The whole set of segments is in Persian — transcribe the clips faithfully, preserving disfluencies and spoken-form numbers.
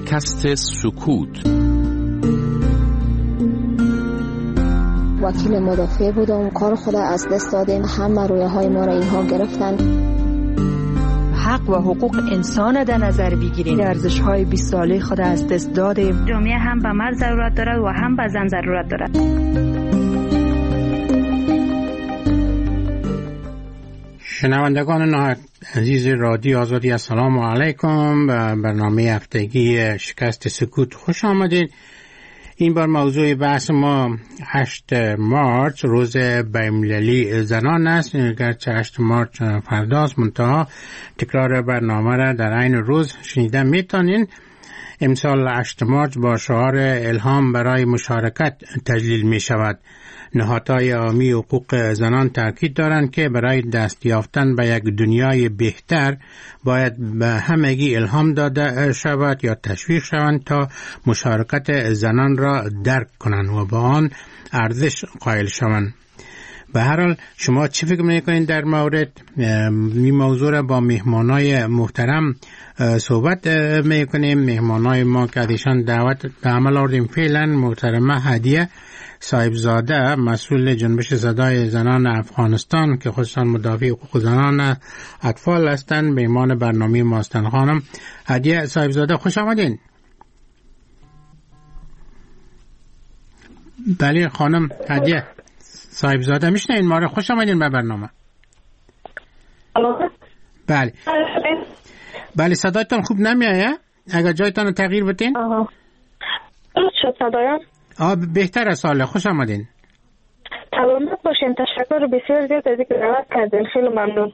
شکست سکوت. وکیل مدافع بودم، کار خود از دست دادیم، همه رویه های ما را اینها گرفتن. حق و حقوق انسان در نظر بگیریم، ارزش های بیست ساله خود از دست دادیم. جامعه هم به مرد ضرورت دارد و هم به زن ضرورت دارد. شنوندگان نهایت عزیز رادیو آزادی، السلام علیکم. به برنامه هفتگی شکست سکوت خوش آمدید. این بار موضوع بحث ما هشت مارس روز بین‌المللی زنان است. گرچه هشت مارس فرداست، منتها تکرار برنامه را در عین روز شنیدن میتونین. امسال هشت مارس با شعار الهام برای مشارکت تجلیل می شود. نهادهای عامی حقوق زنان تاکید دارند که برای دست یافتن به یک دنیای بهتر باید به همگی الهام داده شود یا تشویق شوند تا مشارکت زنان را درک کنند و با آن ارزش قائل شوند. به هر حال شما چی فکر میکنید در مورد این موضوع را؟ با مهمانای محترم صحبت میکنیم. مهمانای ما که ازشان دعوت به عمل آوردیم فعلا محترمه هدیه صاحبزاده، مسئول جنبش صدای زنان افغانستان که خصوصا مدافع حقوق زنان اطفال هستند، مهمان برنامه ما هستند. خانم هدیه صاحبزاده خوش آمدین. بله خانم هدیه صاحبزاده میشنین ما رو؟ خوش آمدین به برنامه. بله بله صدایتان خوب نمیایه، اگر جایتان رو تغییر بتین. آها شد صدایم؟ آه بهتر از حالا. خوش آمدین. سلامت باشین. تشکر بسیار زیاد از اینکه دعوت کردین، خیلی ممنون.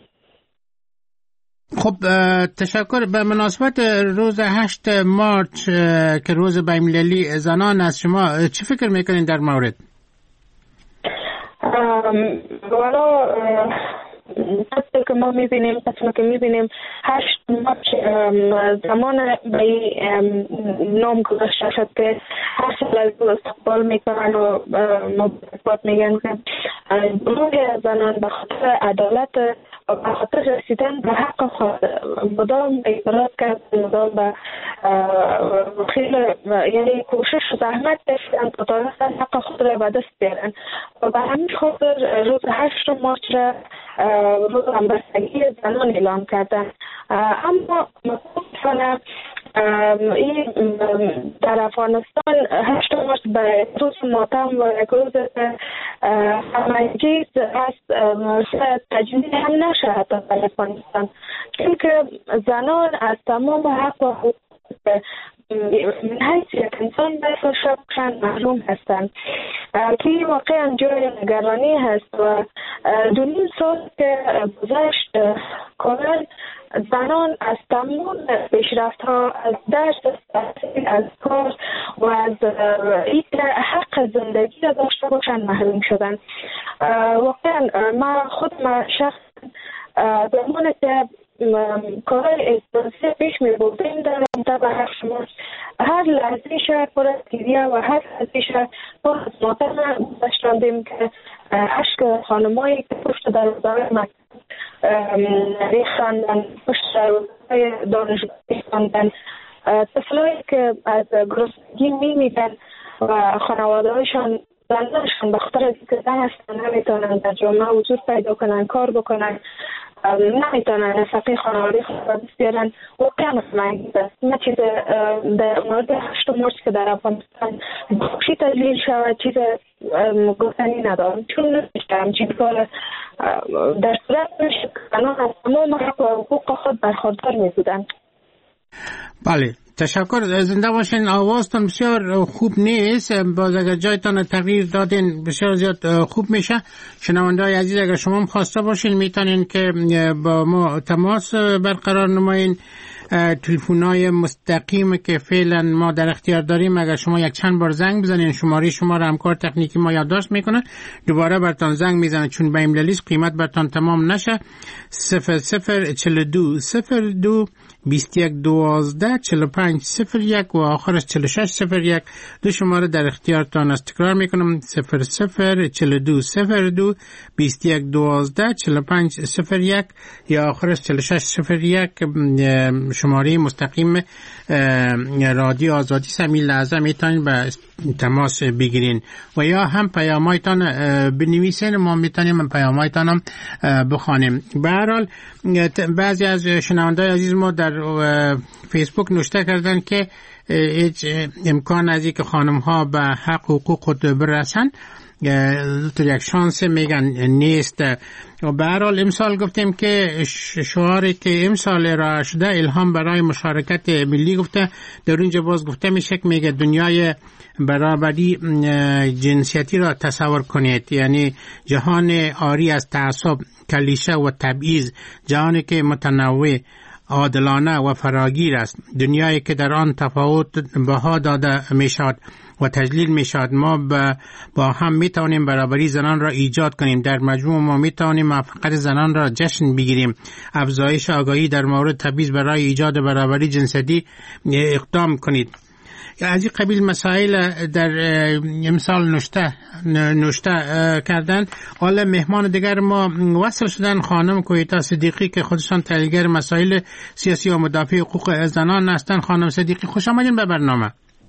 خب تشکر. به مناسبت روز هشت مارس که روز بین‌المللی زنان است، شما چی فکر میکنین در مورد؟ والا تصویر که ما میبینیم، تصویر که میبینیم هشت مارس زمان به نام گذاشته شد که هر سال از او استقبال میکنن و مبارکباد میگن که گروه زنان به خاطر عدالت و به خاطر رسیدن به حق خود مدام اعتراض کرد، مدام به خیلی یعنی کوشش و زحمت کشیدن تا تونستن حق خود را به دست بیارن و به همین خاطر روز هشت مارس را روز همبستگی زنان اعلام کردن. اما متاسفانه این در افغانستان هشت مارس به روز ماتم و یک روز همانگیز هست، تجمیل هم نشد در افغانستان، چون که زنان از تمام حق و حقوق من حیث یک انسان باید شبکشن محروم هستند که واقعا جای نگرانی هست. و دو نیم سال که گذشت کاملا زنان از تمام پیشرفت ها، از درس، از کار و از این حق زندگی را داشته باشن محروم شدن. واقعا من خود من شخص زمانی که کارهای احساسی پیش می بودیم در منطقه هشت مارس، هر لحظهش پر از گریه و هر لحظهش پر از ماتم داشتیم که عشق خانمایی که پشت دروازه‌های مکتب ریختند، پشت دروازه‌های دانشگاه خواندن، طفلایی که از گرسنگی میمیدن و خانواده‌هایشان زنانشان به خاطر اینکه زن هستن نمیتونن در جامعه حضور پیدا کنن، کار بکنن، نمیتونن نفقه خانواده خود را دست بیارن. واقعا غم‌انگیز است. نه چیز در مورد هشت مارس که در افغانستان چی تجلیل شود چیز گفتنی ندارم، چون نمیشتم چیز کار در صورت میشه که زنان از تمام حق و حقوق خود برخوردار میبودن. بله تشکر. زنده باشین. آوازتان بسیار خوب نیست، باز اگر جایتان تغییر دادین بسیار زیاد خوب میشه. شنونده های عزیز اگر شما خواسته باشین میتونین که با ما تماس برقرار نمایین. تلفن‌های مستقیم که فعلا ما در اختیار داریم، اگر شما یک چند بار زنگ بزنین شماره شما را همکار تکنیکی ما یادداشت میکنه، دوباره برتان زنگ میزنه چون بین‌المللی قیمت برتان تمام نشه. صفر صفر چهل و دو صفر دو بیست و یک دوازده چهل و پنج صفر یک و آخرش چهل و شش صفر یک. دو شماره در اختیارتان است. تکرار میکنم صفر صفر چهل و دو صفر دو بیست و یک دوازده چهل و پنج صفر یک یا آخرش چهل و شش صفر یک شماره مستقیم رادیو آزادی سمی لحظه میتونید به تماس بگیرین و یا هم پیامایتان بنویسین، ما میتونیم پیامایتان هم بخوانیم. به هر حال بعضی از شنونده‌های عزیز ما در فیسبوک نوشته کردن که هیچ امکان از اینکه خانم ها به حق و حقوق خود برسن تو یک شانس میگن نیست. و به هر حال امسال گفتیم که شعاری که امسال ارائه شده الهام برای مشارکت ملی گفته، در اینجا باز گفته میشه که میگه دنیای برابری جنسیتی را تصور کنید، یعنی جهان عاری از تعصب، کلیشه و تبعیض، جهانی که متنوع، عادلانه و فراگیر است، دنیایی که در آن تفاوت بها داده میشود و تجلیل میشود. ما با هم میتوانیم برابری زنان را ایجاد کنیم. در مجموع ما میتوانیم موفقیت زنان را جشن بگیریم. افزایش آگاهی در مورد تبعیض برای ایجاد برابری جنسیتی اقدام کنید. از این قبیل مسائل در امسال نوشته نوشته کردن. حالا مهمان دیگر ما وصل شدن، خانم کویتا صدیقی که خودشان تحلیلگر مسائل سیاسی و مدافع حقوق زنان هستند. خانم صدیقی خوش آمدین به برنامه.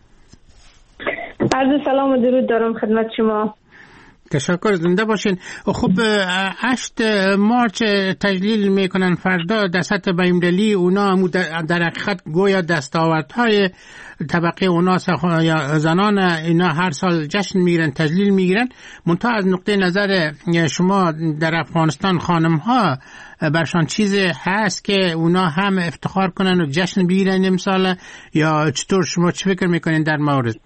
عرض سلام و درود دارم خدمت شما. تشکر، زنده باشین. خب هشت مارچ تجلیل میکنن، فردا دست بین‌المللی اونا در حقیقت گویا دستاوردهای طبقه اونا زنان اینا هر سال جشن میگیرن، تجلیل میگیرن. منتها از نقطه نظر شما در افغانستان خانم ها برشان چیز هست که اونا هم افتخار کنن و جشن بگیرن امسال، یا چطور شما چی فکر میکنین در مورد؟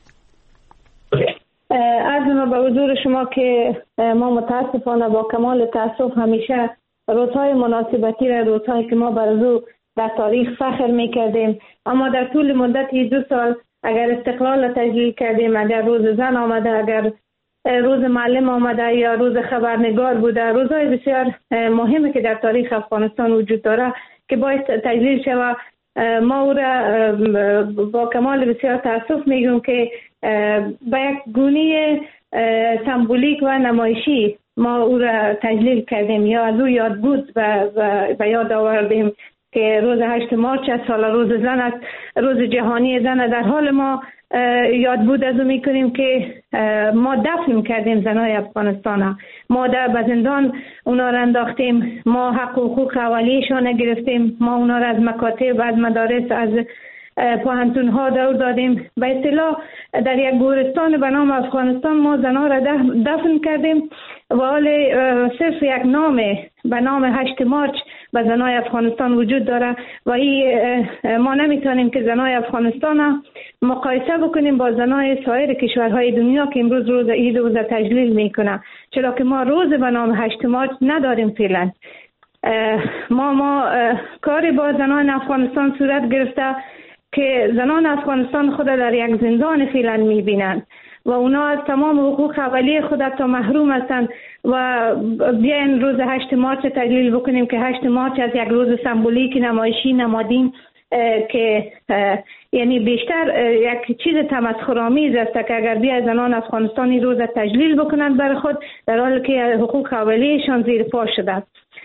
عرض به حضور شما که ما متاسفانه با کمال تاسف همیشه روزهای مناسبتی را، روزهایی که ما بر او در تاریخ فخر میکردیم، اما در طول مدت دو سال اگر استقلال تجلیل کردیم، اگر روز زن آمده، اگر روز معلم آمده یا روز خبرنگار بوده، روزهای بسیار مهمی که در تاریخ افغانستان وجود داره که باید تجلیل شود، ما او را با کمال بسیار تاسف میگم که با یک گونه سمبولیک و نمایشی ما او را تجلیل کردیم یا از او یاد بود و به یاد آوردیم که روز هشت مارچ از سال روز زن است، روز جهانی زن. در حال ما یاد بود از او میکنیم که ما دفن کردیم زنای افغانستان، ما در به زندان اونا را انداختیم، ما حق و حقوق اولیه‌شان نگرفتیم، ما اونا را از مکاتب، از مدارس، از پوهنتون ها دور دادیم. به اصطلاح در یک گورستان به نام افغانستان ما زنها را دفن کردیم و حال صرف یک نام به نام هشت مارچ به زنای افغانستان وجود داره و این ما نمیتونیم که زنای افغانستان مقایسه بکنیم با زنای سایر کشورهای دنیا که امروز روز عید روز تجلیل میکنه، چرا که ما روز به نام هشت مارچ نداریم فعلا. ما ما کاری با زنان افغانستان صورت گرفته که زنان افغانستان خود در یک زندان فعلا میبینند و اونا از تمام حقوق اولیه خود تا محروم هستند و بیاین روز هشت مارچ تجلیل بکنیم که هشت مارچ از یک روز سمبولیک نمایشی نمادین که یعنی بیشتر یک چیز تمسخرآمیز است که اگر بیا زنان افغانستانی روز تجلیل بکنند برای خود در حالی که حقوق اولیه‌شان زیر پا شده.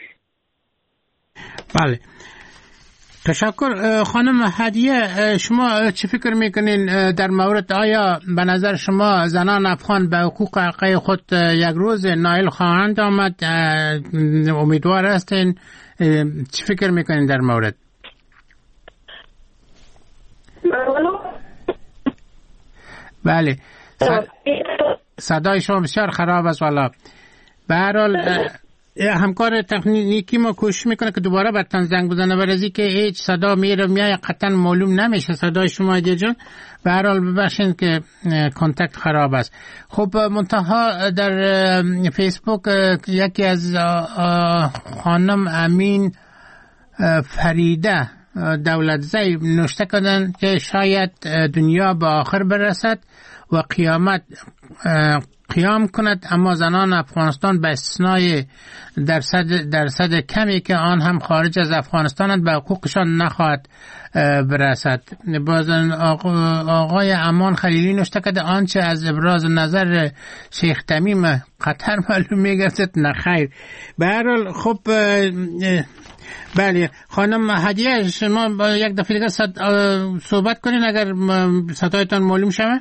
بله، تشکر. خانم هدیه، شما چی فکر میکنین در مورد آیا به نظر شما زنان افغان به حقوق حقیقی خود یک روز نائل خواهند آمد؟ امیدوار هستین؟ چی فکر میکنین در مورد؟ بله، صدای شما بسیار خراب است والا. به هر حال همکار تکنیکی ما کوشش میکنه که دوباره براتون زنگ بزنه، برای که هیچ صدا میره میای قطعا معلوم نمیشه صدای شما دیگه جان. به هر حال ببخشید که کانتکت خراب است. خب منتها در فیسبوک یکی از خانم امین فریده دولتزی نوشته کردن که شاید دنیا به آخر برسد و قیامت قیام کند، اما زنان افغانستان به استثنای درصد درصد کمی که آن هم خارج از افغانستانند به حقوقشان نخواهد برسد. باز آقای امان خلیلی نوشته کرده آنچه از ابراز نظر شیخ تمیم قطر معلوم میگردد نه خیر. به هر حال خب بله خانم هدیه، شما با یک دفعه دیگه صحبت کنین اگر صدایتان معلوم شوه.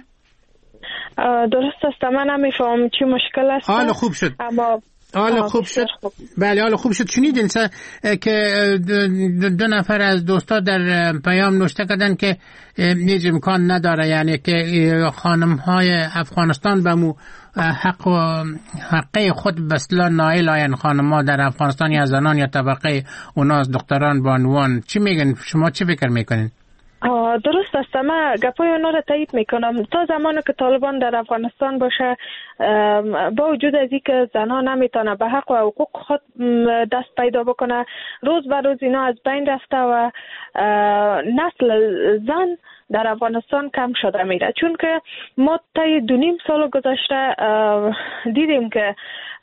درست است، من نمیفهم چی مشکل است. حالا خوب شد. اما حالا خوب شد. خوب. بله حالا خوب شد. شنیدین که دو, دو نفر از دوستا در پیام نوشته کردن که هیچ امکان نداره، یعنی که خانم های افغانستان به مو حق و حقه خود بسلا نائل آین، خانم ها در افغانستان یا زنان یا طبقه اوناز دختران بانوان. چی میگن شما؟ چی فکر میکنین؟ درست است، من گپای اونا را تایید میکنم. تا زمانی که طالبان در افغانستان باشه، با وجود از اینکه زنان نمیتونه به حق و حقوق خود دست پیدا بکنه، روز به روز اینا از بین رفته و نسل زن در افغانستان کم شده میره. چون که ما تا دو نیم سال گذشته دیدیم که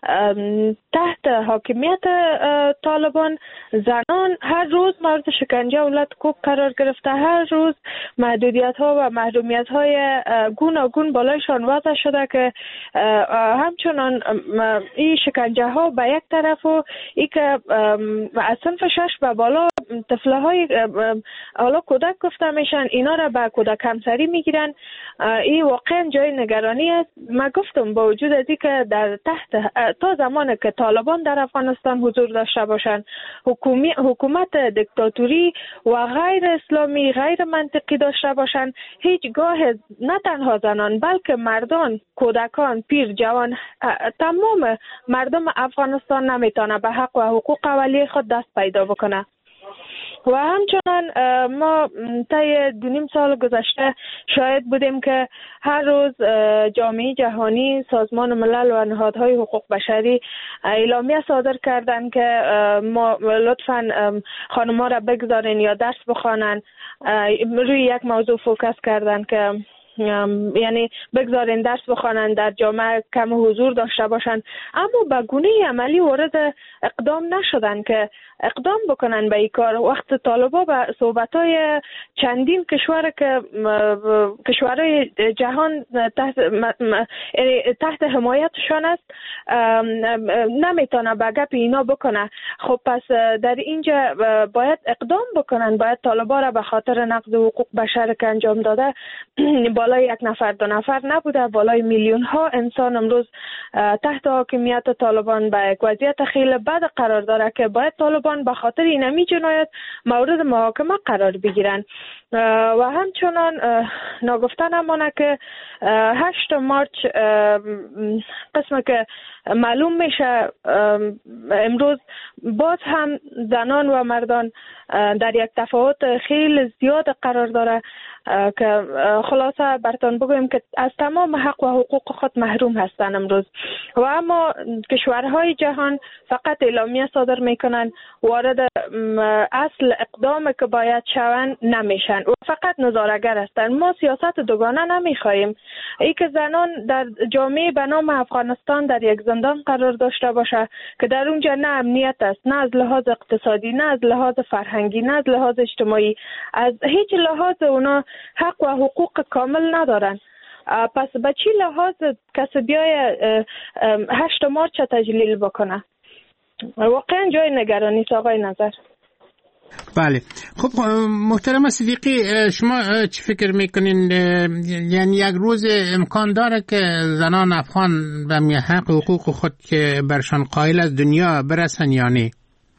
تحت حاکمیت طالبان زنان هر روز مورد شکنجه اولاد کوب قرار گرفته، هر روز محدودیت ها و محرومیت های گوناگون بالایشان وضع شده که همچنان این شکنجه ها به یک طرف و ای که از صنف شش به بالا طفله های حالا کودک گفته میشن، اینا را به کودک همسری میگیرن. این واقعا جای نگرانی است. من گفتم با وجود از که در تحت تا زمانی که طالبان در افغانستان حضور داشته باشند، حکومت دیکتاتوری و غیر اسلامی غیر منطقی داشته باشند، هیچگاه نه تنها زنان بلکه مردان، کودکان، پیر، جوان، تمام مردم افغانستان نمیتونه به حق و حقوق اولیه خود دست پیدا بکنه. و همچنان ما طی دو نیم سال گذشته شاهد بودیم که هر روز جامعه جهانی، سازمان ملل و نهادهای حقوق بشری اعلامیه صادر کردند که ما لطفاً خانم‌ها را بگذارین یا درس بخوانن. روی یک موضوع فوکس کردند که یعنی بگذارین درس بخوانن، در جامعه کم حضور داشته باشن، اما به گونه عملی وارد اقدام نشدن که اقدام بکنن به این کار. وقت طالبا به صحبت‌های چندین کشور که کشورهای جهان تحت تحت حمایتشان است نمیتونه به گپ اینا بکنه. خب پس در اینجا باید اقدام بکنن، باید طالبا را به خاطر نقض حقوق بشر که انجام داده بالای یک نفر دو نفر نبوده، بالای میلیون ها انسان امروز تحت حاکمیت طالبان به یک وضعیت خیلی بد قرار داره که باید طالبان به خاطر اینمی جنایت مورد محاکمه قرار بگیرن. و همچنان ناگفته نمانه که هشت مارچ قسمه که معلوم میشه امروز باز هم زنان و مردان در یک تفاوت خیلی زیاد قرار داره که خلاصه براتون بگویم که از تمام حق و حقوق خود محروم هستن امروز. و اما کشورهای جهان فقط اعلامیه صادر میکنن، وارد اصل اقدام که باید شون نمیشن و فقط نظاره‌گر هستن. ما سیاست دوگانه نمیخواهیم. ای که زنان در جامعه به نام افغانستان در یک زندان قرار داشته باشه که در اونجا نه امنیت است، نه از لحاظ اقتصادی، نه از لحاظ فرهنگی، نه از لحاظ اجتماعی، از هیچ لحاظ اونا حق و حقوق کامل ندارن. پس به چی لحاظ کسی بیای هشت مارچ تجلیل بکنه؟ واقعا جای نگرانی است آقای نظر. بله خب محترم صدیقی، شما چی فکر میکنین؟ یعنی یک روز امکان داره که زنان افغان به حق حقوق خود که برشان قائل از دنیا برسن یا نه؟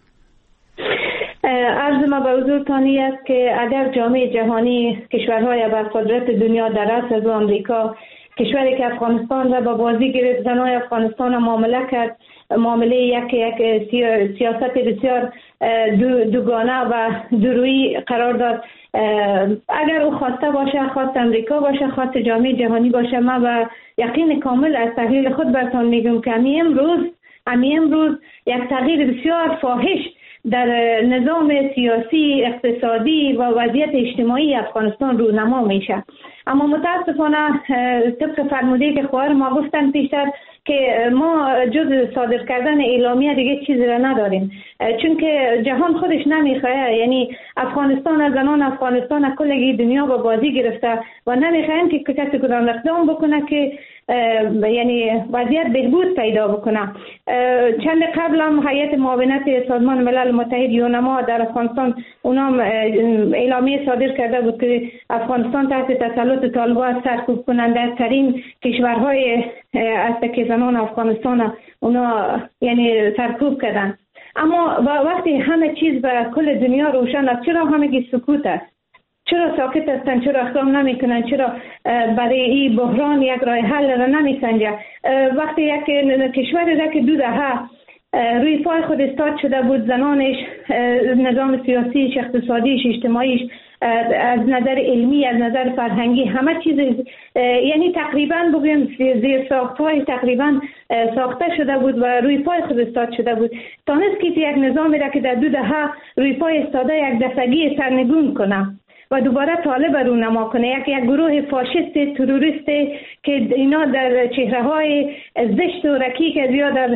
عرض ما به حضورتانی است که اگر جامعه جهانی کشورهای ابرقدرت دنیا در رأس از آمریکا کشوری که افغانستان را با بازی گرفت، زنای افغانستان معامله کرد، معامله یک یک سیاست بسیار دو دوگانه و دورویی قرار داد، اگر او خواسته باشه، خواست امریکا باشه، خواست جامعه جهانی باشه، ما با یقین کامل از تحلیل خود براتون میگم که امی امروز امی امروز یک تغییر بسیار فاحش در نظام سیاسی، اقتصادی و وضعیت اجتماعی افغانستان رونما میشه. اما متاسفانه طبق فرموده که خواهر ما گفتن پیشتر که ما جز صادر کردن اعلامیه دیگه چیزی را نداریم، چون که جهان خودش نمیخواه، یعنی افغانستان، زنان افغانستان کل دنیا با بازی گرفته و نمیخواهند که کسی کدام اقدام بکنه که یعنی وضعیت بهبود پیدا بکنه. چند قبل هم هیئت معاونت سازمان ملل متحد یونما در افغانستان اونام اعلامیه صادر کرده بود که افغانستان تحت تسلط طالبان سرکوب کننده ترین کشورهای است که زنان افغانستان اونا یعنی سرکوب کردن. اما وقتی همه چیز به کل دنیا روشن است، چرا همگی سکوت است؟ چرا ساکت هستند؟ چرا اقدام نمی کنند؟ چرا برای این بحران یک راه حل را نمی سنجند؟ وقتی یک کشوری را که دو دهه روی پای خود استاد شده بود، زنانش، نظام سیاسیش، اقتصادیش، اجتماعیش، از نظر علمی، از نظر فرهنگی، همه چیز یعنی تقریبا بگویم زیر ساخت‌های تقریبا ساخته شده بود و روی پای خود استاد شده بود. تانست که یک نظامی را که در دو دهه روی پای استاده یک دفعگی سرنگون کنه و دوباره طالب رونما کنه، یک یک گروه فاشیست تروریست که اینا در چهره‌های زشت و رکیک از یا در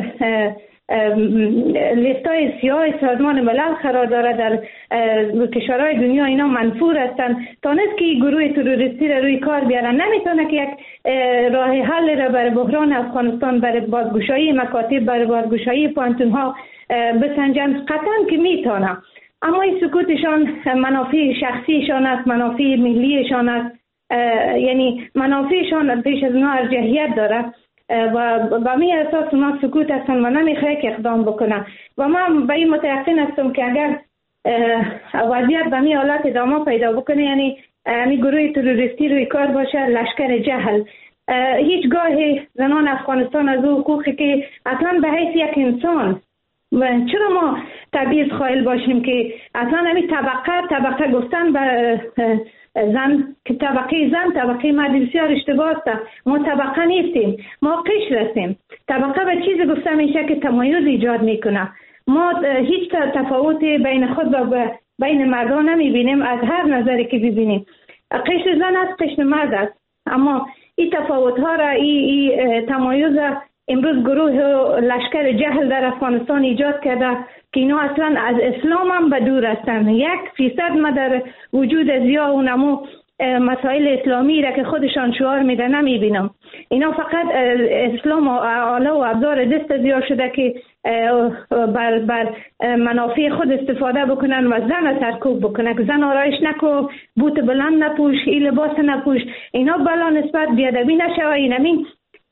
لیستای سیاه سازمان ملل قرار داره، در کشورهای دنیا اینا منفور هستند، تانست که گروه تروریستی را روی کار بیارن. نمیتونه که یک راه حل را برای بحران افغانستان، برای بازگشایی مکاتب، برای بازگشایی پانتونها بسنجن. قطعا که میتونه، اما این سکوتشان منافع شخصیشان است، منافع ملیشان است، یعنی منافعشان پیش از اونا ارجحیت داره و با می اساس اونا سکوت هستن و نمیخواه که اقدام بکنن. و من به این متیقن هستم که اگر وضعیت به می حالت ادامه پیدا بکنه، یعنی می گروه تروریستی روی کار باشه، لشکر جهل، هیچگاه زنان افغانستان از او حقوقی که اصلا به حیث یک انسان، و چرا ما تبعیض خائل باشیم که اصلا همین طبقه طبقه گفتن به زن که طبقه زن طبقه مرد بسیار اشتباه است. ما طبقه نیستیم، ما قشر هستیم. طبقه به چیزی گفته میشه که تمایز ایجاد میکنه. ما هیچ تفاوت بین خود و بین مردان نمیبینیم، از هر نظری که ببینیم. قشر زن است، قشر مرد است، اما این تفاوت ها را، این تمایز امروز گروه لشکر جهل در افغانستان ایجاد کرده که اینا اصلا از اسلام هم به دور هستند. یک فیصد ما در وجود زیا و نمو مسائل اسلامی را که خودشان شعار میده نمیبینم. اینا فقط اسلام و آله و ابزار دست زیا شده که بر, بر منافع خود استفاده بکنن و زن سرکوب بکنن که زن آرایش نکو، بوت بلند نپوش، این لباس نپوش، اینا بلا نسبت بیادبی نشه. اینمین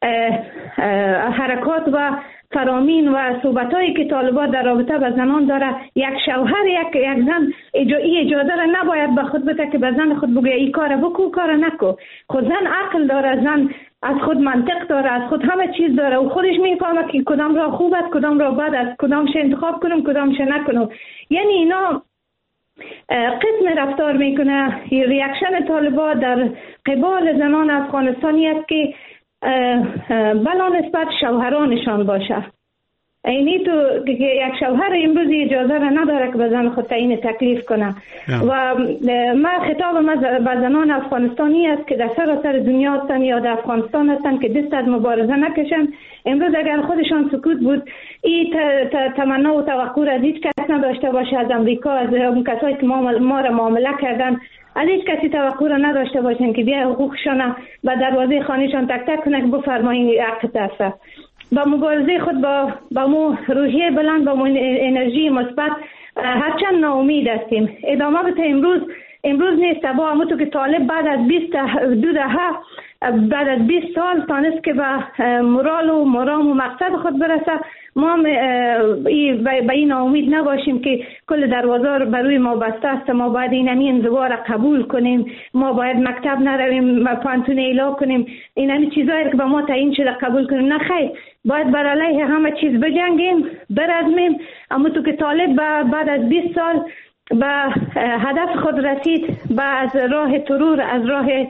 حرکات و فرامین و صحبتایی که طالبان در رابطه با زنان داره، یک شوهر یک یک زن ای اجازه را نباید به خود بده که به زن خود بگه این کار بکو کار نکو. خود زن عقل داره، زن از خود منطق داره، از خود همه چیز داره و خودش میفهمه که کدام را خوب است، کدام را بد است، کدامش انتخاب کنم، کدامش نکنم. یعنی اینا قسم رفتار میکنه. ریاکشن طالبان در قبال زنان افغانستانی است که بلا نسبت شوهرانشان باشه. اینی تو یک شوهر امروز اجازه را نداره که به زن خود تعیین تکلیف کنه. و ما خطاب ما به زنان افغانستانی است که در سراسر دنیا هستن یا در افغانستان هستن که دست از مبارزه نکشن. امروز اگر خودشان سکوت بود، این تمنا و توقع از هیچ کس نداشته باشه، از امریکا، از اون کسایی که ما را معامله کردن، از هیچ کسی توقع را نداشته باشن که بیا حقوقشان به دروازه خانهشان تک تک کنه که بفرمایید حق است. با مبارزه خود با با مو روحیه بلند، با مو انرژی مثبت، هرچند ناامید هستیم ادامه بده. امروز امروز نیست، با همون تو که طالب بعد از بیست دو دهه بعد از بیست سال تانست که به مرال و مرام و مقصد خود برسه. ما به این امید نباشیم که کل دروازه بروی ما بسته است، ما باید این همین انزوا را قبول کنیم، ما باید مکتب نرویم، پانتون ایلا کنیم، این همین چیزایی که به ما تعیین شده قبول کنیم. نه خیر، باید بر علیه همه چیز بجنگیم، برزمیم. اما تو که طالب بعد از بیست سال به هدف خود رسید، با از راه ترور، از راه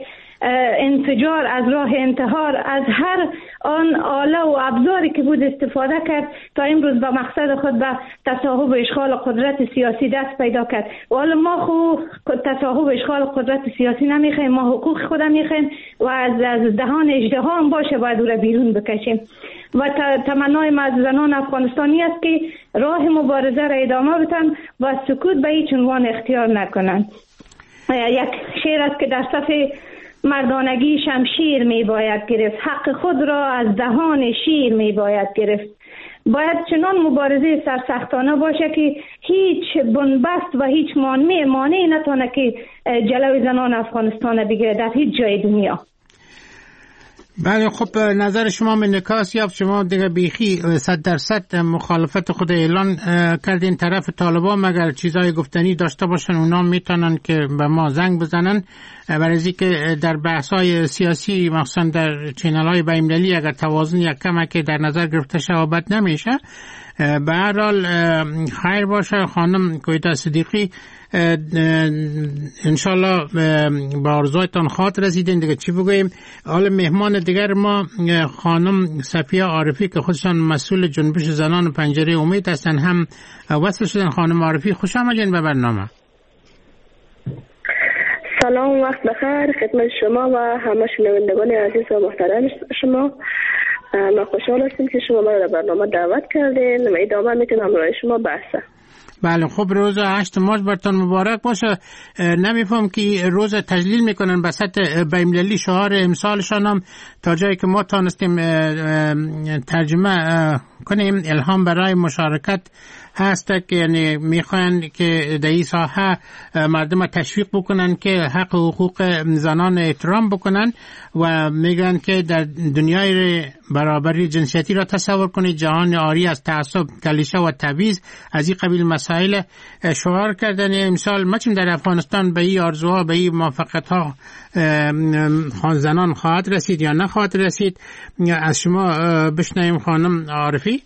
انفجار، از راه انتحار، از هر آن آله و ابزاری که بود استفاده کرد تا امروز به مقصد خود به تصاحب و اشغال قدرت سیاسی دست پیدا کرد. و حالا ما خو تصاحب و اشغال قدرت سیاسی نمیخوایم، ما حقوق خود میخوایم و از از دهان اژدها هم باشه باید او را بیرون بکشیم. و تمنای ما از زنان افغانستانی است که راه مبارزه را ادامه بدن و سکوت به هیچ عنوان اختیار نکنند. یک شعر است که در صف مردانگی شمشیر می باید گرفت، حق خود را از دهان شیر می باید گرفت. باید چنان مبارزه سرسختانه باشه که هیچ بنبست و هیچ مانع مانعی نتونه که جلوی زنان افغانستان بگیره در هیچ جای دنیا. بله، خب نظر شما من نکاس یافت. شما دیگه بیخی صد درصد مخالفت خود اعلان کردین. طرف طالبان مگر چیزای گفتنی داشته باشن اونا میتونن که به ما زنگ بزنن، برای که در بحث‌های سیاسی مخصوصا در چینل‌های بین‌المللی اگر توازن یک کمک در نظر گرفته شود بد نمیشه. به هر حال خیر باشه. خانم کویتا صدیقی، انشالله با آرزویتان خاطر رسیدین. دیگه چی بگوییم؟ حالا مهمان دیگر ما خانم صفیه عارفی که خودشان مسئول جنبش زنان پنجره امید هستن هم وصل شدن. خانم عارفی خوش آمدین به برنامه. سلام، وقت بخیر خدمت شما و همه شنوندگان عزیز و محترم شما. ما خوشحال هستیم که شما ما را برنامه دعوت کردین و ادامه میتونم همراه شما بحثه. بله، خب روز هشت مارس برتان مبارک باشه. نمیفهم که روز تجلیل میکنن به سطح بین‌المللی، شعار امسالشان هم تا جایی که ما تانستیم ترجمه کنیم الهام برای مشارکت هست، که یعنی میخوان که در این ساحه مردم تشویق بکنن که حق و حقوق زنان احترام بکنن و میگن که در دنیای برابری جنسیتی را تصور کنید، جهان عاری از تعصب، کلیشه و تبعیض، از این قبیل مسائل شعار کردن امسال. ما چون در افغانستان به این آرزوها، به این موفقیت‌ها زنان خواهد رسید یا نخواهد رسید؟ از شما بشنویم خانم عارفی.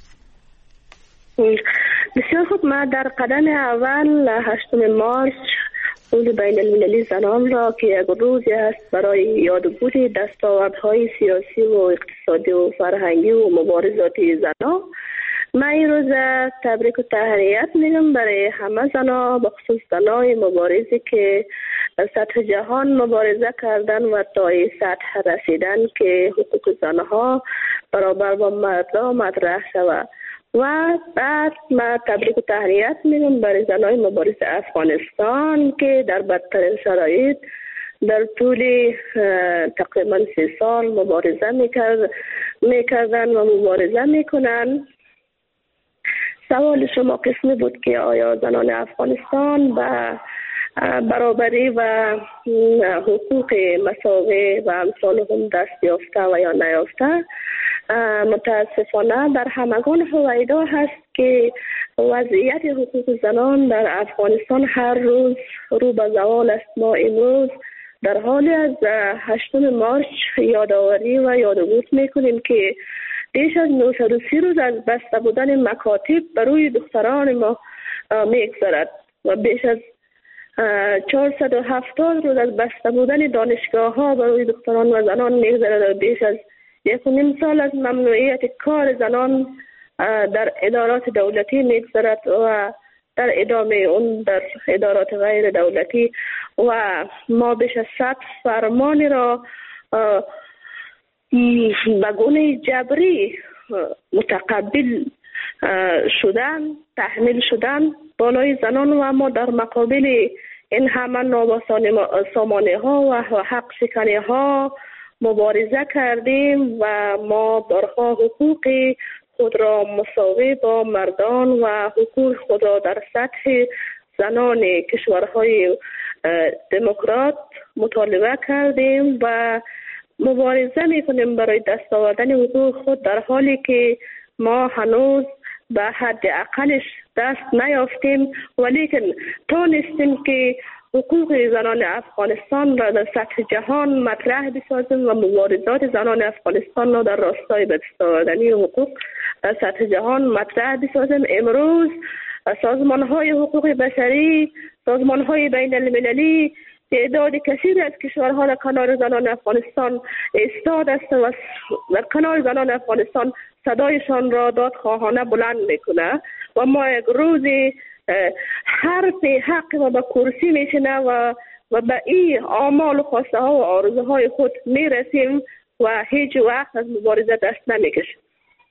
بسیار خوب. ما در قدم اول هشتم مارس روز بین المللی زنان را که یک روزی است برای یادبود دستاوردهای سیاسی و اقتصادی و فرهنگی و مبارزاتی زنان، ما این روز تبریک و تهنیت میگم برای همه زنان، بخصوص زنای مبارزی که در سطح جهان مبارزه کردن و تا این سطح رسیدن که حقوق زنها برابر با مردان مطرح شود. و بعد ما تبریک و تهنیت میگم برای زنای مبارز افغانستان که در بدترین شرایط در طول تقریبا سه سال مبارزه میکرد میکردن و مبارزه میکنن. سوال شما قسمی بود که آیا زنان افغانستان به برابری و حقوق مساوی و امثال هم دست یافته و یا نیافته؟ متاسفانه در همگان هویدا هست که وضعیت حقوق زنان در افغانستان هر روز رو به زوال است. ما امروز در حالی از هشتم مارس یادآوری و یادبود میکنیم که بیش از نهصد و سی روز از بسته بودن مکاتب بر روی دختران ما میگذرد و بیش از چهارصد و هفتاد روز از بسته بودن دانشگاه ها بر روی دختران و زنان میگذرد و بیش از یک و نیم سال از ممنوعیت کار زنان در ادارات دولتی میگذرد و در ادامه اون در ادارات غیر دولتی و ما بیش از صد فرمانی را به گونه جبری متقبل شدن، تحمیل شدن بالای زنان و ما در مقابل این همه نابسامانی ها و حق شکنی ها مبارزه کردیم و ما بارها حقوق خود را مساوی با مردان و حقوق خود را در سطح زنان کشورهای دموکرات مطالبه کردیم و مبارزه میکنیم برای دست آوردن حقوق خود، در حالی که ما هنوز به حد اقلش دست نیافتیم، ولیکن تونستیم که حقوق زنان افغانستان را در سطح جهان مطرح بسازیم و مبارزات زنان افغانستان را در راستای به دست آوردن حقوق در سطح جهان مطرح بسازیم. امروز سازمان های حقوق بشری، سازمان های بین المللی تعداد کثیری از کشورها در کنار زنان افغانستان ایستاد است و در کنار زنان افغانستان صدایشان را دادخواهانه بلند میکنه و ما یک روزی حرف حق و به کرسی میشنه و و به این آمال و خواسته ها و آرزوهای خود میرسیم و هیچ وقت از مبارزه دست نمیکشیم.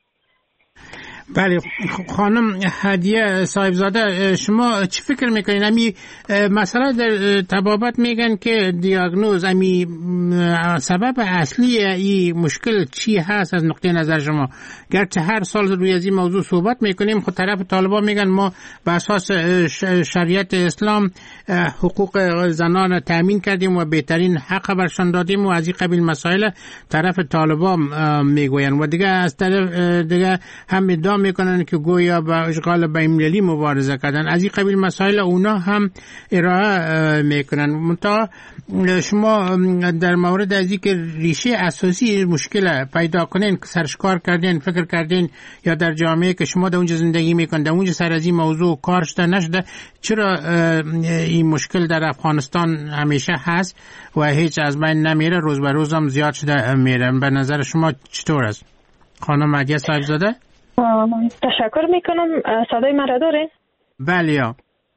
بله خانم هدیه صاحبزاده، شما چی فکر میکنین؟ امی مثلا در طبابت میگن که دیاگنوز امی سبب اصلی این مشکل چی هست از نقطه نظر شما؟ گرچه هر سال روی از این موضوع صحبت میکنیم، خود طرف طالبان میگن ما به اساس شریعت اسلام حقوق زنان تامین کردیم و بهترین حق برشان دادیم و از این قبیل مسائل طرف طالبان میگوین و دیگه از طرف دیگه هم ادعا میکنن که گویا با اشغال بین‌المللی مبارزه کردن. از این قبیل مسائل اونا هم ارائه میکنن. منتها شما در مورد از اینکه ریشه اساسی مشکل پیدا کنین سرشکار کردین، فکر کردین یا در جامعه که شما در اونجا زندگی میکنین در اونجا سر از این موضوع کار شده نشده؟ چرا این مشکل در افغانستان همیشه هست و هیچ از بین نمیره، روز به روز هم زیاد شده میره؟ به نظر شما چطور است خانم هدیه صاحبزاده؟ تشکر میکنم. صدای مرا داره؟ بله. یا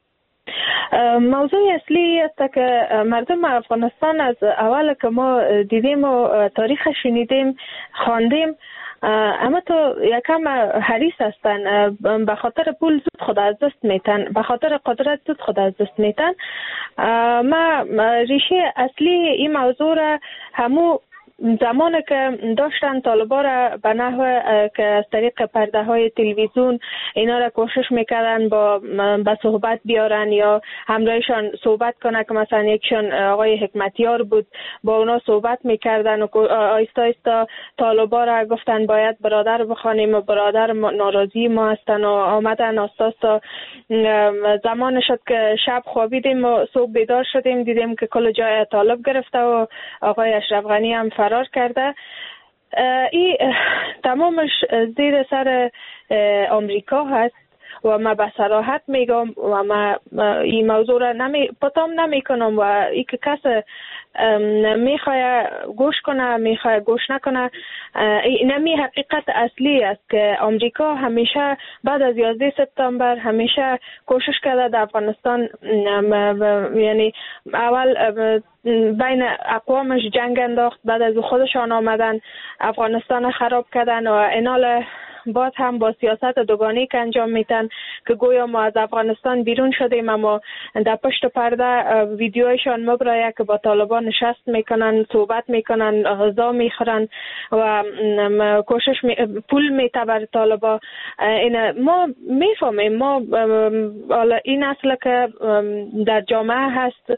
موضوع اصلی است که مردم افغانستان از اول که ما دیدیم و تاریخ شنیدیم خواندیم، اما تو یکم حریص هستن، به خاطر پول زود خود از دست میتن، به خاطر قدرت زود خود از دست میتن. ما ریشه اصلی این موضوع را همو زمانی که داشتن طالبا را به نحو که از طریق پرده های تلویزیون اینا را کوشش میکردن با به صحبت بیارن یا همراهشان صحبت کنه، که مثلا یکشان آقای حکمتیار بود، با اونا صحبت میکردن و آیستا آیستا طالبا را گفتن باید برادر بخوانیم و برادر ناراضی ما هستن و آمدن آستا. زمان شد که شب خوابیدیم و صبح بیدار شدیم دیدیم که کل جای طالب گرفته و آقای اشرف غنی هم فرار کرده. این تمامش زیر سر آمریکا هست و ما به صراحت میگم و ما این موضوع را نمی پتام نمی کنم و ای که کس میخواه گوش کنه میخواه گوش نکنه، اینمی حقیقت اصلی است که آمریکا همیشه بعد از یازده سپتامبر همیشه کوشش کرده در افغانستان، یعنی اول بین اقوامش جنگ انداخت، بعد از خودشان آمدن افغانستان خراب کردن و اینال باز هم با سیاست دوگانه‌ای که انجام میتن که گویا ما از افغانستان بیرون شدیم اما در پشت پرده ویدیوشان مبرایه که با طالبان نشست میکنن، صحبت میکنن، غذا میخورن و کوشش می... پول میته بر طالبا. این ما میفهمیم، ما این اصل که در جامعه هست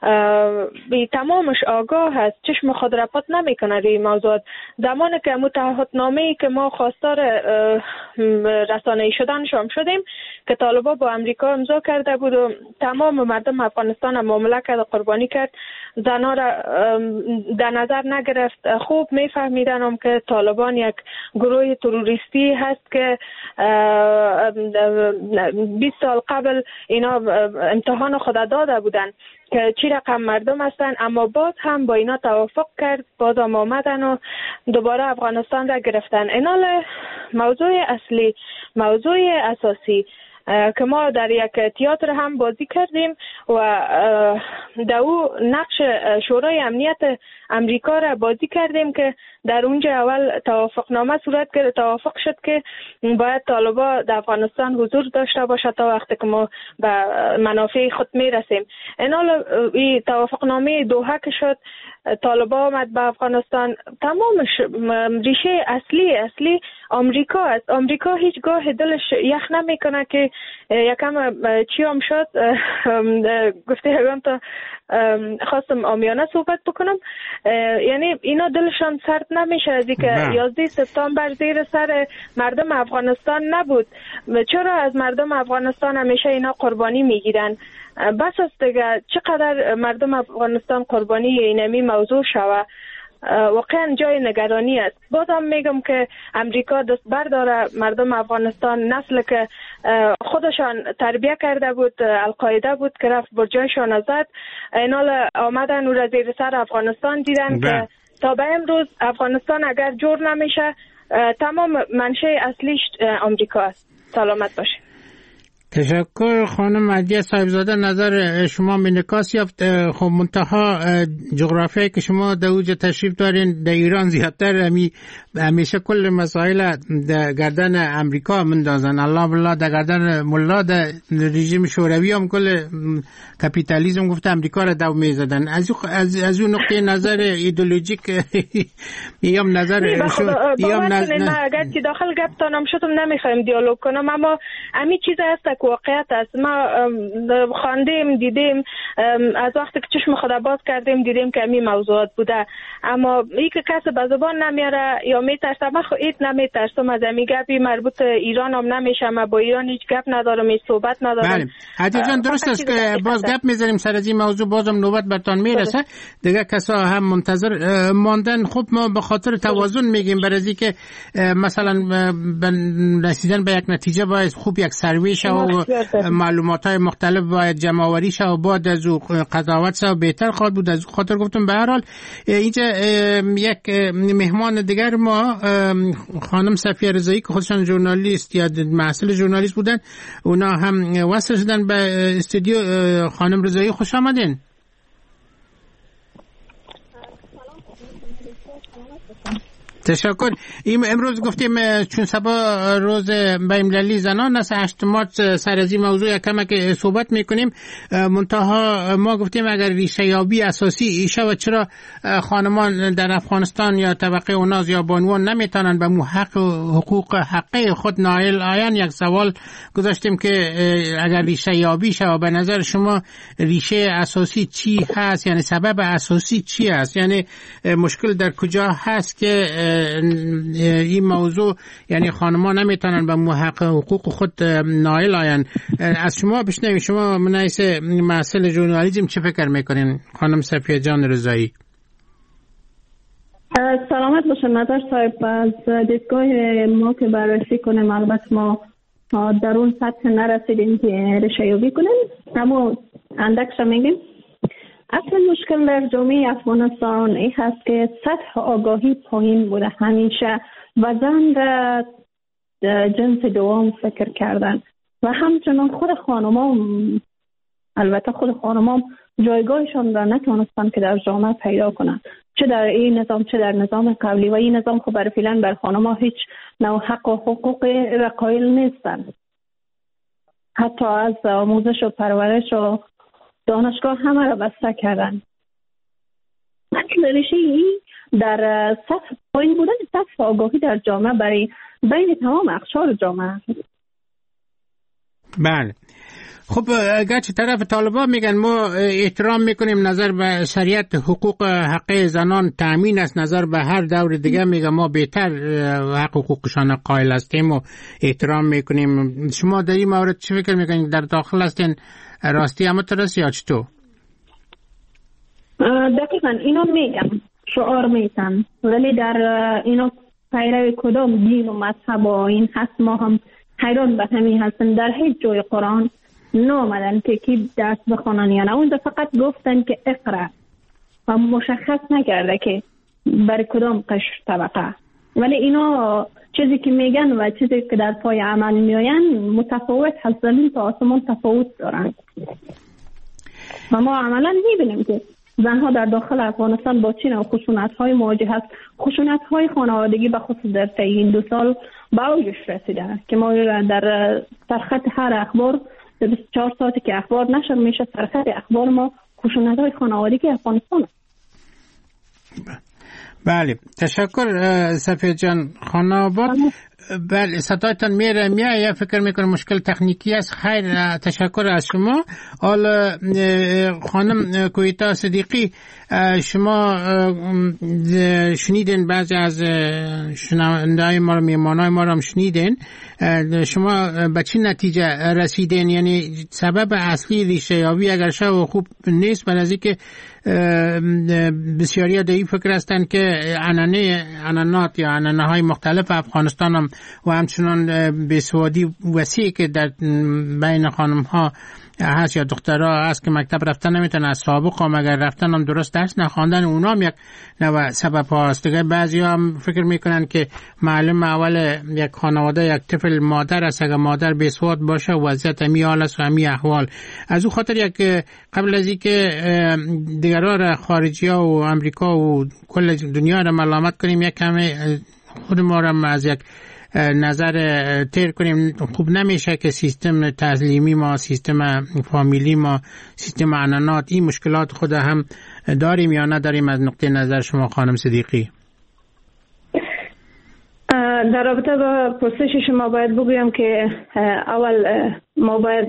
تمامش آگاه هست، چشم خود را پات نمیکنه روی موضوعات. زمانی که متعهدنامه‌ای که ما خواستار رسانه‌ای شدن شام شدیم که طالبا با امریکا امضا کرده بود و تمام مردم افغانستان هم معامله کرد و قربانی کرد، زنها را در نظر نگرفت. خوب میفهمیدن که طالبان یک گروه تروریستی هست که بیست سال قبل اینا امتحان خود داده بودن که چی رقم مردم هستن، اما باز هم با اینا توافق کرد، باز هم آمدن و دوباره افغانستان را گرفتن. اینال موضوع اصلی، موضوع اساسی که ما در یک تئاتر هم بازی کردیم و در او نقش شورای امنیت امریکا را بازی کردیم که در اونجا اول توافقنامه صورت گرفت، توافق شد که باید طالبا در افغانستان حضور داشته باشه تا وقتی که ما به منافع خود میرسیم. اینال این توافقنامه دوحه که شد، طالبا آمد به افغانستان، تمامش ریشه اصلی اصلی آمریکا است. آمریکا هیچگاه دلش یخ نمیکنه که یکم چی هم شد گفته هگم تا خواستم آمیانه صحبت بکنم، یعنی اینا دلشان سرد نمیشه از اینکه یازده سپتامبر زیر سر مردم افغانستان نبود. چرا از مردم افغانستان همیشه اینا قربانی میگیرن؟ بس است دیگه چقدر مردم افغانستان قربانی اینمی موضوع شوه. واقعا جای نگرانی است. بازم میگم که امریکا دست برداره مردم افغانستان، نسل که خودشان تربیه کرده بود، القاعده بود که رفت بر جایشان زد، اینال آمدن و را زیر سر افغانستان دیدن که تا به امروز افغانستان اگر جور نمیشه تمام منشأ اصلیش امریکا است. سلامت باشه. تشکر خانم عدیه صاحبزاده. نظر شما انعکاس یافت. خب منتها جغرافیایی که شما در اوج تشریف دارین در ایران زیادتر همی همیشه کل مسائل در گردن امریکا مندازن. الله بالله در گردن ملا در رژیم شوروی هم کل کپیتالیسم گفته امریکا را دو میزدن. از از از اون نقطه نظر ایدئولوژیک یام نظر یام نظر اگر که داخل گفتم شدم نمیخوایم دیالوگ کنم، اما همین چیز است که واقعیت است. ما خواندیم دیدیم، از وقتی که چشم خود باز کردیم دیدیم که همین موضوعات بوده، اما این که کسی به زبان نمیاره یا میترسه. من خود ایت نمیترسم از همین گپی مربوط ایران هم نمیشه، من با ایران هیچ گپ ندارم، هیچ صحبت ندارم. بله عزیز جان درست است که باز گپ میذاریم سر از این موضوع، بازم نوبت برتان میرسه. دیگه کسا هم منتظر ماندن. خب ما به خاطر توازن میگیم، برای اینکه مثلا رسیدن به یک نتیجه باید خوب یک سروی شه و معلومات های مختلف باید جمع آوری شه و بعد از او قضاوت شه و بهتر خواهد بود. از خاطر گفتم به هر حال اینجا یک مهمان دیگر ما خانم صفیه رضایی که خودشان ژورنالیست یا محصل ژورنالیست بودن، اونا هم وصل شدن به استودیو. خانم رضایی خوش آمدین. تشکر. این امروز گفتیم چون سبا روز بین‌المللی زنان است، هشت مارس، سر از این موضوع کمک صحبت میکنیم. منتها ما گفتیم اگر ریشه یابی اساسی ایشه و چرا خانمان در افغانستان یا طبقه اوناز یا بانوان نمیتونن به محق حقوق حقه خود نائل آین، یک سوال گذاشتیم که اگر ریشه یابی شه و به نظر شما ریشه اساسی چی هست، یعنی سبب اساسی چی هست، یعنی مشکل در کجا هست که این موضوع یعنی خانمان نمیتونن به محقق حقوق خود نائل آین. از شما بشنویم، شما منایس محصل ژورنالیسم چه فکر میکنین خانم صفیه جان رضایی؟ سلامت باشن نظر صاحب. از دیدگاه ما که بررسی کنیم، البته ما در اون سطح نرسیدیم که ریشه یابی کنیم، اما اندکش میگیم اصل مشکل در جامعه افغانستان این هست که سطح آگاهی پایین بوده همیشه و زن در جنس دوم فکر کردن و همچنان خود خانم‌ها، البته خود خانم‌ها جایگاهشان را نتونستن که در جامعه پیدا کنن، چه در این نظام چه در نظام قبلی. و این نظام خب برای فعلا بر خانم‌ها هیچ نوع حق و حقوق را قائل نیستن، حتی از آموزش و پرورش و دانشگاه همه را بسته کردن. ریشه این در سطح پایین بودن سطح آگاهی در جامعه برای بین تمام اقشار جامعه. بله. خب اگرچه طرف طالبان میگن ما احترام میکنیم، نظر به شریعت حقوق حق زنان تامین است، نظر به هر دور دیگه میگه ما بهتر حق حقوقشان قائل هستیم و احترام میکنیم. شما در این مورد چه فکر میکنید؟ در داخل هستین راستی اما ترس یا چطور؟ دقیقا اینو میگم، شعار میتن، ولی در اینو پیرو کدام دین و مذهب و این هست ما هم حیران به همین هستن. در هیچ جای قرآن نامدن که کی درس بخونن یا نه، اونجا فقط گفتن که اقرا و مشخص نکرده که بر کدام قشر طبقه. ولی اینا چیزی که میگن و چیزی که در پای عمل میآین متفاوت هست، زمین تا آسمان تفاوت دارن و ما عملا میبینیم که زنها در داخل افغانستان با چه نوع خشونت‌های مواجه هست. خشونت‌های خانوادگی به خصوص در طی این دو سال به اوجش رسیده که ما در سرخط هر اخبار بیست و چهار ساعتی که اخبار نشر میشه سرخط اخبار ما خشونت‌های خانوادگی افغانستان. بله تشکر صفیه جان. خانواد بله صدایتان میره میایه. فکر میکنم مشکل تکنیکی است. خیر، تشکر از شما. حالا خانم کویتا صدیقی، شما شنیدین بعضی از شنونده‌های ما رو، میهمانای ما رو هم شنیدین. شما به چی نتیجه رسیدین؟ یعنی سبب اصلی ریشه یابی اگر شو خوب نیست، برای از اینکه بسیاری در این فکر هستند که عنعنه عنعنات یا عنعنه های مختلف افغانستان هم و همچنان بیسوادی وسیع که در بین خانم ها هست یا دخترها هست که مکتب رفتن نمیتونن، از سابق هم اگر رفتن هم درست درس نخواندن، اونا هم یک نوع سبب هاست. دیگه بعضی هم فکر میکنن که معلم اول یک خانواده یک طفل مادر است، اگر مادر بیسواد باشه وضعیت همی حال است و همی احوال. از او خاطر یک قبل از اینکه دیگران خارجی ها و امریکا و کل دنیا را ملامت کنیم، یک کمی خود ما را از یک نظر تیر کنیم. خوب نمیشه که سیستم تعلیمی ما، سیستم فامیلی ما، سیستم عنعنات، این مشکلات خود هم داریم یا نداریم؟ از نقطه نظر شما خانم صدیقی. در رابطه با پرسش شما باید بگویم که اول ما باید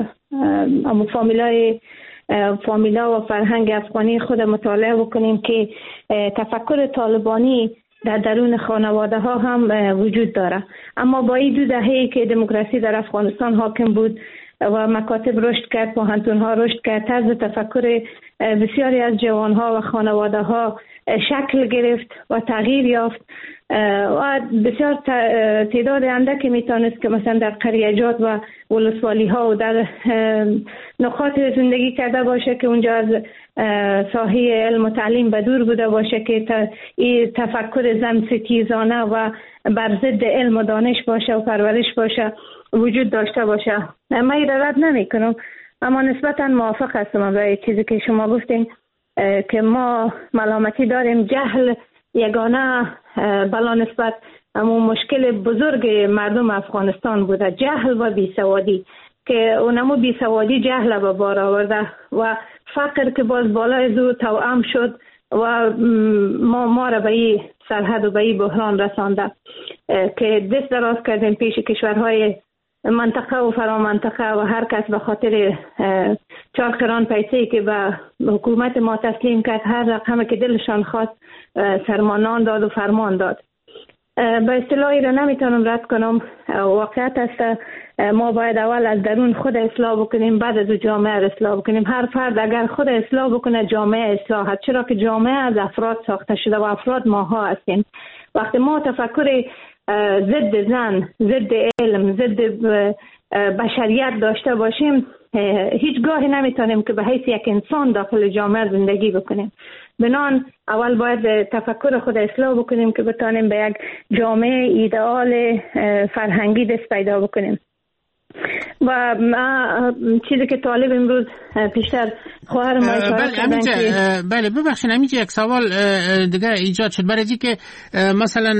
فامیلای فامیلا و فرهنگ افغانی خود مطالعه بکنیم که تفکر طالبانی در درون خانواده ها هم وجود داره. اما با این دو دهه‌ای که دموکراسی در افغانستان حاکم بود و مکاتب رشد کرد، پوهنتون ها رشد کرد، طرز تفکر بسیاری از جوان ها و خانواده ها شکل گرفت و تغییر یافت و بسیار تعداد اندکی میتونست که مثلا در قریجات و ولسوالی ها و در نقاط زندگی کرده باشه که اونجا از ساحه علم و تعلیم به دور بوده باشه، که این تفکر زن ستیزانه و بر ضد علم و دانش باشه و پرورش باشه وجود داشته باشه. من این رد نمی کنم، اما نسبتا موافق هستم با چیزی که شما گفتین که ما ملامتی داریم. جهل یگانه بلا نسبت اما مشکل بزرگ مردم افغانستان بوده، جهل و بیسوادی، که اونمو بیسوادی جهل به بار آورده و فقر که باز بالای زو توأم شد و ما ما را به این سرحد و به این بحران رسانده که دست دراز کردیم پیش کشورهای منطقه و فرامنطقه و هر کس به خاطر چهار قران پیسه‌ای که به حکومت ما تسلیم کرد، هر رقمی که دلشان خواست سرمانان داد و فرمان داد. به اصطلاحی را نمیتونم رد کنم. واقعیت است ما باید اول از درون خود اصلاح بکنیم، بعد از جامعه اصلاح بکنیم. هر فرد اگر خود اصلاح بکنه جامعه اصلاح هست، چرا که جامعه از افراد ساخته شده و افراد ماها هستیم. وقتی ما تفکر ضد زن، ضد علم، ضد بشریت داشته باشیم، هیچگاه نمیتونیم که به حیث یک انسان داخل جامعه زندگی بکنیم. بنان اول باید تفکر خود اصلاح بکنیم که بتانیم به یک جامعه ایدئال فرهنگی دست پیدا بکنیم. و چیزی که طالب امروز پیشتر خواهر ما اشاره کردن که بله ببخشید همینجا یک سوال دیگه ایجاد شد، برای که مثلا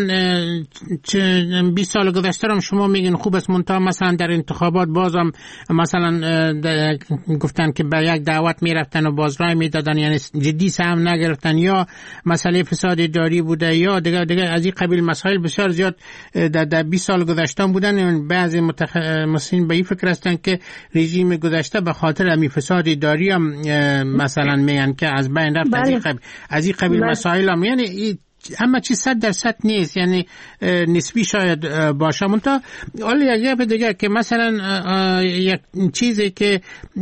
بیست سال گذشته هم شما میگین خوب است، منتها مثلا در انتخابات بازم مثلا گفتن که به یک دعوت میرفتن و باز رای میدادن، یعنی جدی سهم نگرفتن، یا مسئله فساد اداری بوده یا دیگه دیگه از این قبیل مسائل بسیار زیاد در, در بیست سال گذشته بودن. بعضی متخصصین به این فکر هستن که رژیم گذشته به خاطر همین فساد اداری هم مثلا میگن که از بین رفت. بله. از این قبیل از این قبیل مسائل هم، یعنی همه چیز صد درصد نیست، یعنی نسبی شاید باشه. منتها حالا یک گپ دیگه که مثلا یک چیزی که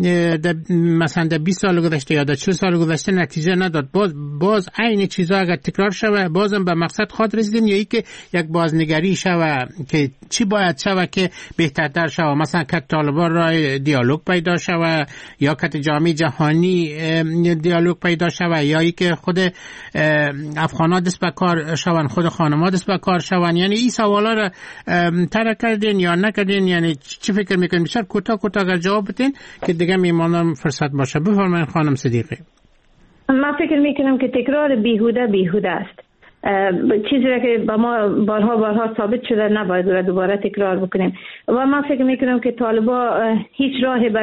مثلا در بیست سال گذشته یا در چهل سال گذشته نتیجه نداد، باز باز عین چیزا اگر تکرار شوه بازم به مقصد خود رسیدیم، یا ای که یک بازنگری شوه که چی باید شوه که بهترتر شوه، مثلا که طالبان را دیالوگ پیدا شوه یا که جامعه جهانی دیالوگ پیدا شوه، یا ای که خود افغانات دست به کار شون، خود خانم‌ها دست به کار شون. یعنی این سوالا را طرح کردین یا نکردین؟ یعنی چی فکر میکنین؟ بسیار کوتاه کوتاه اگر جواب بدین که دیگه میمانم فرصت باشه. بفرمایید خانم صدیقی. من فکر میکنم که تکرار بیهوده بیهوده است. چیزی را که با ما بارها بارها ثابت شده نباید را دوباره تکرار بکنیم. و من فکر میکنم که طالبا هیچ راهی برای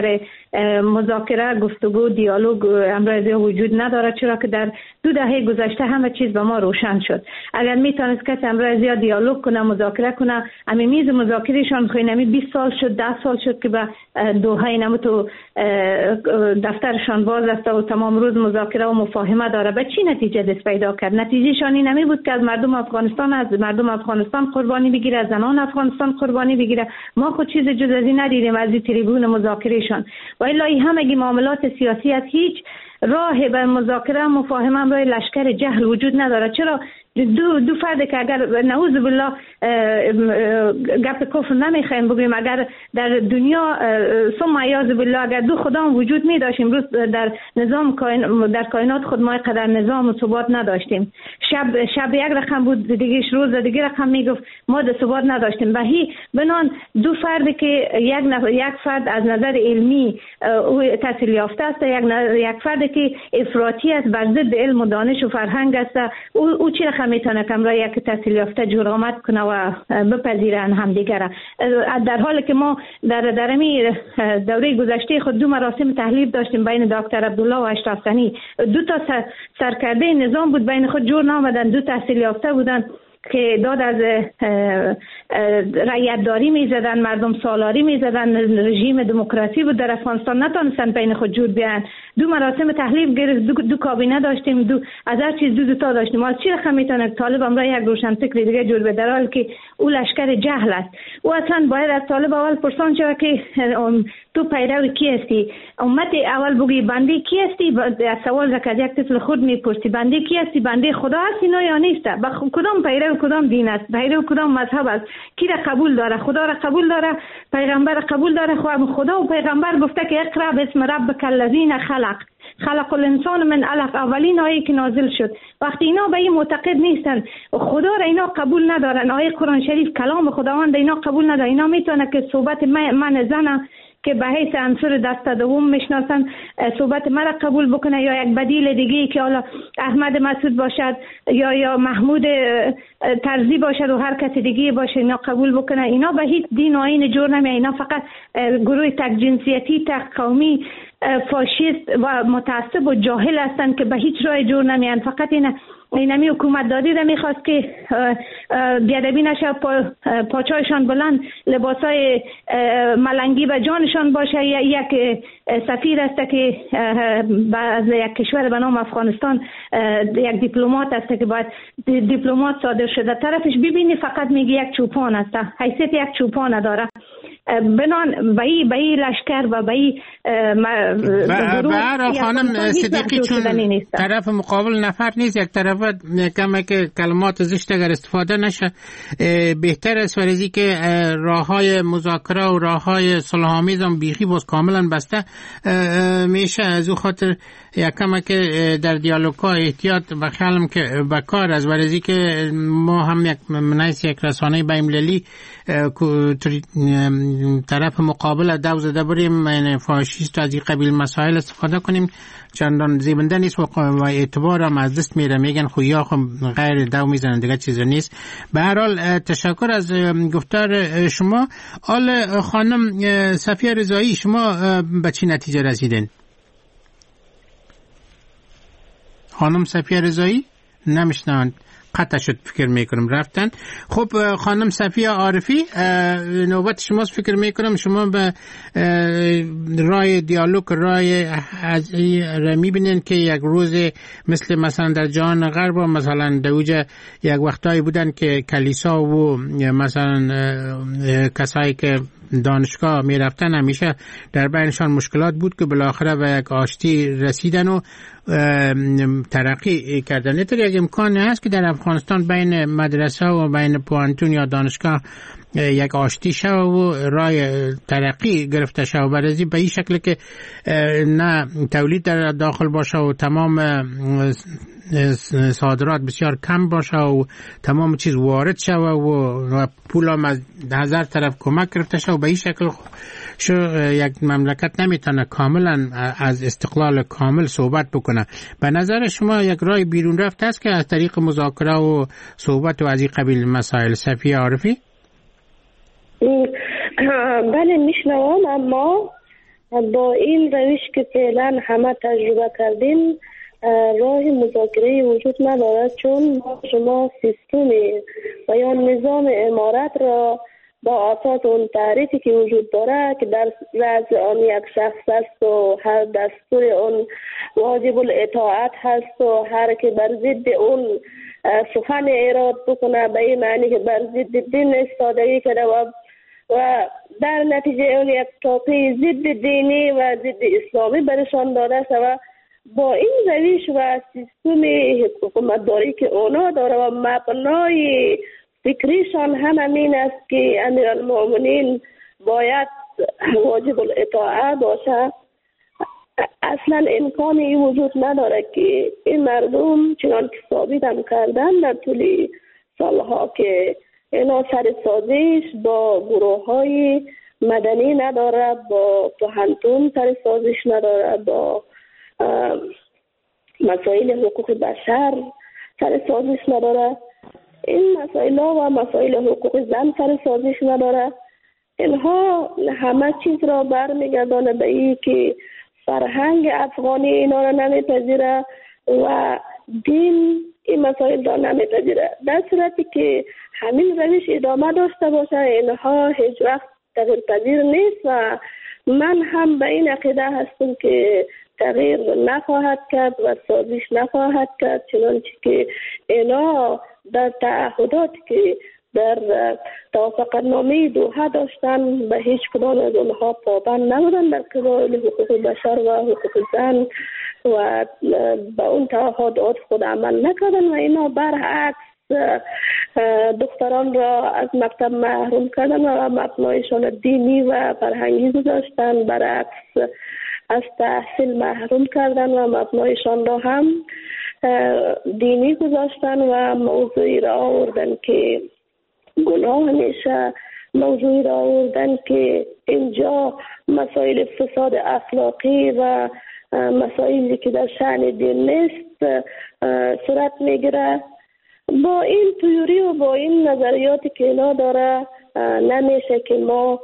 مذاکره، گفتگو، دیالوگ امروزی وجود نداره، چرا که در دو دهه گذشته همه چیز به ما روشن شد. اگر میتونست کسی امروزی دیالوگ کنه، مذاکره کنه، امی میز مذاکرهشان خوینمی بیست سال شد، ده سال شد که به دوحه اینم تو دفترشان باز است و تمام روز مذاکره و مفاهمه داره. به چی نتیجه دست پیدا کرد؟ نتیجهشان این نمی بود که از مردم افغانستان از مردم افغانستان قربانی بگیره، از زنان افغانستان قربانی بگیره. ما خود چیز جز از این ندیدیم از این تریبون مذاکرهشان. و الا این همگی معاملات سیاسی از هیچ راه به مذاکره مفاهمه هم راه لشکر جهل وجود نداره. چرا دو دو فرد که اگر نعوذ بالله گپ کفر نمیخوایم بگیم، اگر در دنیا ثم عیاذ بالله اگر دو خدا وجود می داشتیم، امروز در نظام در کائنات خود ما قدر نظام و ثبات نداشتیم. شب شب یک رقم بود، دیگه روز دیگه رقم میگفت، ما د ثبات نداشتیم. و هی بنان دو فرد که یک نفر یک فرد از نظر علمی او تحصیل یافته است، یک یک فرد که افراطی است، بر ضد علم و دانش و فرهنگ است، او او چی رقم میتونه کمرا یک تحصیل یافته جرأت کنه و بپذیرن همدیگه. در حالی که ما در درمی دوره گذشته خود دو مراسم تحلیف داشتیم بین دکتر عبدالله و اشرف غنی، دو تا سر سرکرده نظام بود، بین خود جور نامدن، دو تحصیل یافته بودن که داد از رعیت داری می زدن، مردم سالاری می زدن، رژیم دموکراسی بود در افغانستان، نتونستن بین خود جور بیان. دو مراسم تحلیف گرفت، دو, دو کابینه داشتیم، دو از هر چیز دو دو تا داشتیم. حالا چی رقم میتونه طالب امروز یک روشن فکر دیگه جور به در حالی که او لشکر جهل است. او اصلا باید از طالب اول پرسان شود که تو پیرو کی هستی؟ امت اول بگی بنده کی هستی؟ از سوال که از یک طفل خود میپرسی بنده کی هستی؟ بنده خدا هستی نه یا نیست؟ با کدام پیرو کدام دین است؟ پیرو کدام مذهب است؟ کی را قبول داره؟ خدا را قبول داره؟ پیغمبر را قبول داره؟ خدا و پیغمبر گفته که اقرا باسم ربک الذی خلق خلق الانسان من علق، اولین آیه که نازل شد. وقتی اینا به این معتقد نیستن، خدا را اینا قبول ندارن، آیه قرآن شریف کلام خداوند اینا قبول ندارن، اینا میتونه که صحبت من زنه که به حیث عنصر دست دوم میشناسن صحبت مرا قبول بکنه، یا یک بدیل دیگه که حالا احمد مسعود باشد یا یا محمود طرزی باشد و هر کسی دیگه باشه اینا قبول بکنه. اینا به هیچ دین و آیین جور نمیه، اینا فقط گروه تک جنسیتی، تک قومی، فاشیست و متعصب و جاهل هستند که به هیچ راه جور نمیان. فقط این اینمی حکومت دادی را میخواست که بیادبی نشه، پا پاچایشان بلند، لباسای ملنگی به جانشان باشه. یک سفیر است که از یک کشور به نام افغانستان، یک دیپلمات است که باید دیپلمات صادر شده، طرفش ببینی فقط میگه یک چوپان است، حیثیت یک چوپان داره. بنان به این به این لشکر و به این گروه خانم صدیقی چون طرف مقابل نفر نیست، یک طرف کمه که کلمات زشت اگر استفاده نشه بهتر است، ورزی که راه های مذاکره و راه های صلح‌آمیز هم بیخی باز کاملا بسته میشه. از او خاطر یک کمه که در دیالوگ ها احتیاط بخیالم که بکار از ورزی که ما هم یک منیس یک رسانه بین‌المللی طرف مقابل دو زده بریم یعنی فاشیست از این قبیل مسائل استفاده کنیم چندان زیبنده نیست و اعتبار هم از دست میره، میگن خویا خب غیر دو میزنن دیگه چیز نیست. به هر حال تشکر از گفتار شما. آل خانم صفیه رضایی، شما به چی نتیجه رسیدین؟ خانم صفیه رضایی نمیشنوند، قطع شد، فکر میکنم رفتن. خب خانم صفیه عارفی نوبت شماست، فکر میکنم شما به رای دیالوگ رای از میبینین که یک روز مثل مثلا در جهان غرب مثلا دوجه یک وقتایی بودن که کلیسا و مثلا کسایی که دانشگاه می رفتن همیشه در بینشان مشکلات بود که بالاخره به یک آشتی رسیدن و ترقی کردن. اینطور یک امکان هست که در افغانستان بین مدرسه و بین پوانتون یا دانشگاه یک آشتی شو و رای ترقی گرفته شو، برای به این شکل که نه تولید در داخل باشه و تمام صادرات بسیار کم باشه و تمام چیز وارد شو و پول هم از هزار طرف کمک گرفته شو. به این شکل شو یک مملکت نمیتونه کاملا از استقلال کامل صحبت بکنه. به نظر شما یک راه بیرون رفت است که از طریق مذاکره و صحبت و از این قبیل مسائل؟ صفیه عارفی. بله میشنوم، اما با این روش که فعلا همه تجربه کردیم راه مذاکره وجود ندارد، چون شما سیستم و یا نظام امارت را با اساس اون تعریفی که وجود داره که در رأس آن یک شخص است و هر دستور اون واجب الاطاعت هست و هر که بر ضد اون سخن ایراد بکنه به این معنی که بر ضد دین استادگی کرده و و در نتیجه اون یک توقیع ضد دینی و ضد اسلامی برشان داده و با این روش و سیستم حکومتداری که اونا داره و مبنای فکریشان هم همین است که امیرالمومنین باید واجب الاطاعه باشه، اصلا امکانی وجود نداره که این مردم چنان که ثابت هم کردن در طول سالها که اینا سر سازش با گروه های مدنی نداره، با پوهنتون سر سازش نداره، با مسائل حقوق بشر سر سازش نداره، این مسائل و مسائل حقوق زن سر سازش نداره. اینها همه چیز را برمیگردانه به این که فرهنگ افغانی اینا را نمیپذیره و دین این مسائل را نمیپذیره. در صورتی که همین روش ادامه داشته باشه اینها هیچ وقت تغییر پذیر نیست و من هم به این عقیده هستم که تغییر نخواهد کرد و سازش نخواهد کرد، چنانچه که اینا در تعهداتی که در توافقنامه دوحه داشتن به هیچ کدام از اونها پابند نبودن در قبال حقوق بشر و حقوق زن و به اون تعهدات خود عمل نکردن و اینا برعکس دختران را از مکتب محروم کردن و مبنایشان دینی و فرهنگی گذاشتن، برعکس از تحصیل محروم کردن و مبنایشان را هم دینی گذاشتن و موضوعی را آوردن که گناه میشه، موضوعی را آوردن که اینجا مسائل فساد اخلاقی و مسائلی که در شأن دین نیست صورت میگیره. با این تئوری و با این نظریاتی که اینا داره نمیشه که ما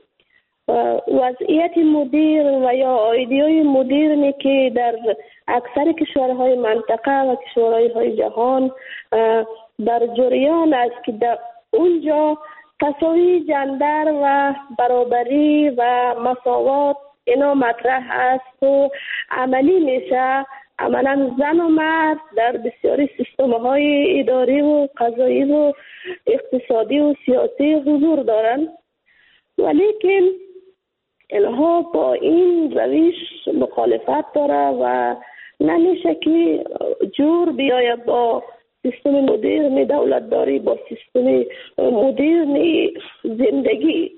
وضعیت مدیر و یا ایدئوی مدرنی که در اکثر کشورهای منطقه و کشورهای جهان در جریان است که در اونجا تساوی جندر و برابری و مساوات اینا مطرح است و عملی میشه. عملا زن و مرد در بسیاری سیستم های اداری و قضایی و اقتصادی و سیاسی حضور دارند، ولیکن اینها با این روش مخالفت داره و نمیشه که جور بیاید با سیستم مدرن دولتداری، با سیستم مدرن زندگی.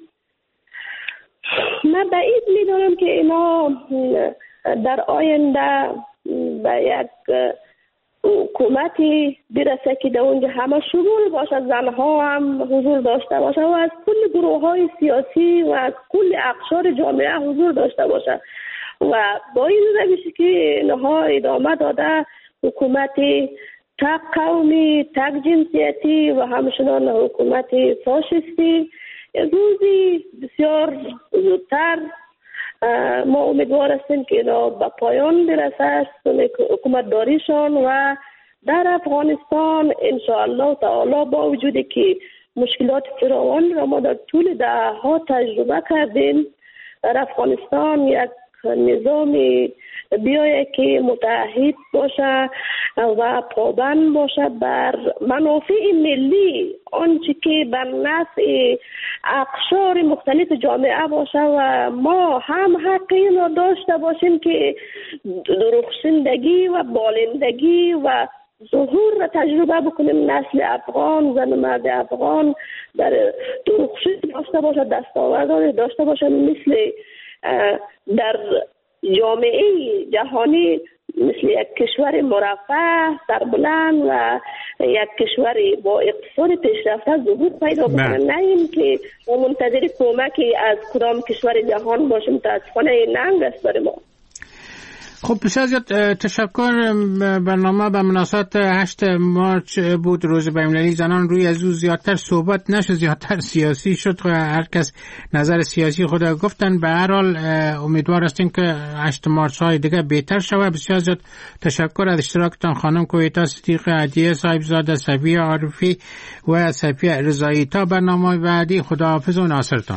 من بعید میدارم که اینا در آینده به یک حکومتی برسه که در اونجا همه شمول باشه، زنها هم حضور داشته باشه و از کل گروه های سیاسی و از کل اقشار جامعه حضور داشته باشه و با این روشی که اینها ادامه داده حکومتی تک قومی، تک جنسیتی و همچنان حکومت فاشیستی روزی بسیار زودتر ما امیدوار هستیم که اینا به پایان برسه حکومت داریشان و در افغانستان انشاءالله تعالی با وجودی که مشکلات فراوان را ما در طول دهها تجربه کردیم، در افغانستان یک نظامی بیایه که متحد باشه و پابند باشه بر منافع ملی، آنچه که بر نفع اقشار مختلف جامعه باشه و ما هم حق این را داشته باشیم که درخشندگی و بالندگی و ظهور را تجربه بکنیم. نسل افغان، زن مرد افغان در درخشش داشته باشه، دستاوردی داشته باشه، مثل در جامعه جهانی مثل یک کشور مرفه سربلند و یک کشور با اقتصاد پیشرفته ظهور پیدا بکنه، نه این که ما منتظر کمکی از کدام کشور جهان باشیم. متاسفانه این ننگ است برای ما. خب بسیار زیاد تشکر. برنامه به مناسبت هشت مارچ بود، روز بین‌المللی زنان. روی از او زیادتر صحبت نشد، زیادتر سیاسی شد. هر کس نظر سیاسی خود گفتن. به هر حال امیدوار هستیم که هشت مارچ های دیگه بهتر شود. بسیار زیاد تشکر از اشتراکتان خانم کویتا صدیق، عدیه صاحبزاده، صفیه عارفی و صفیه رضایی. تا برنامه بعدی، خداحافظ و ناصرتان.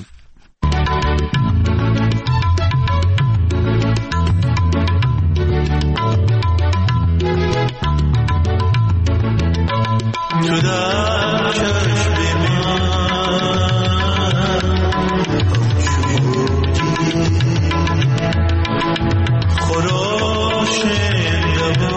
تو در چشم من شدی خورشت